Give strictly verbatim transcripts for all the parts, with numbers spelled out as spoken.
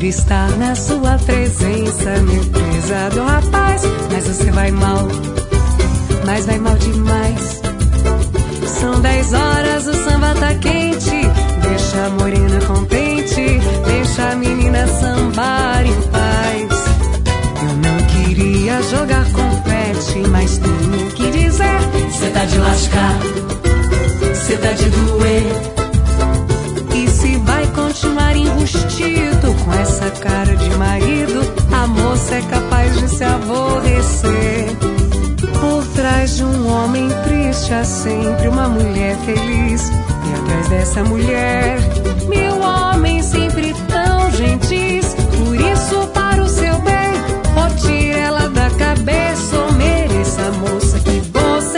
estar na sua presença, meu prezado rapaz. Mas você vai mal, mas vai mal demais. São dez horas, o samba tá quente. Deixa a morena contente, deixa a menina sambar em paz. Eu não queria jogar confete, mas tenho que dizer: cê tá de lascar, cê tá de doer. E se vai continuar enrustido com essa cara de marido, a moça é capaz de se aborrecer. Por trás de um homem triste há sempre uma mulher feliz. E atrás dessa mulher, mil homens sempre tão gentis. Por isso, para o seu bem, ou tire ela da cabeça, ou mereça a moça que você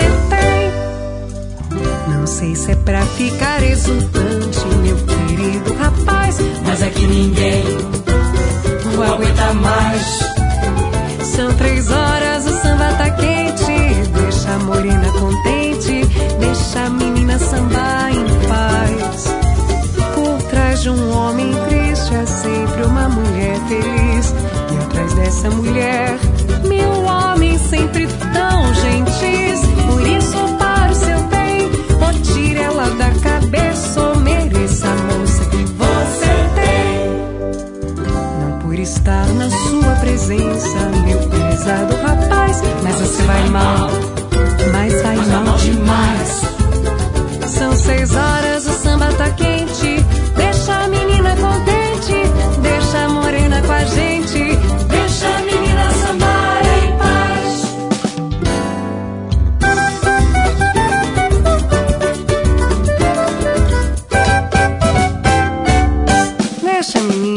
tem. Não sei se é pra ficar exultante, meu querido rapaz, mas é que ninguém não aguenta mais. São três horas, o samba tá quente. Deixa a morena contente, deixa a menina sambar em paz. Por trás de um homem triste há sempre uma mulher feliz. E atrás dessa mulher, mil homens sempre tão gentis. Por isso, para o seu bem, ou tire ela da cabeça, ou mereça a moça que você tem. Não por estar na sua presença, meu prezado rapaz, mas você vai mal, mas vai mal demais. São seis horas, o samba tá quente. Deixa a menina contente, deixa a morena com a gente, deixa a menina sambar em paz. Deixa a menina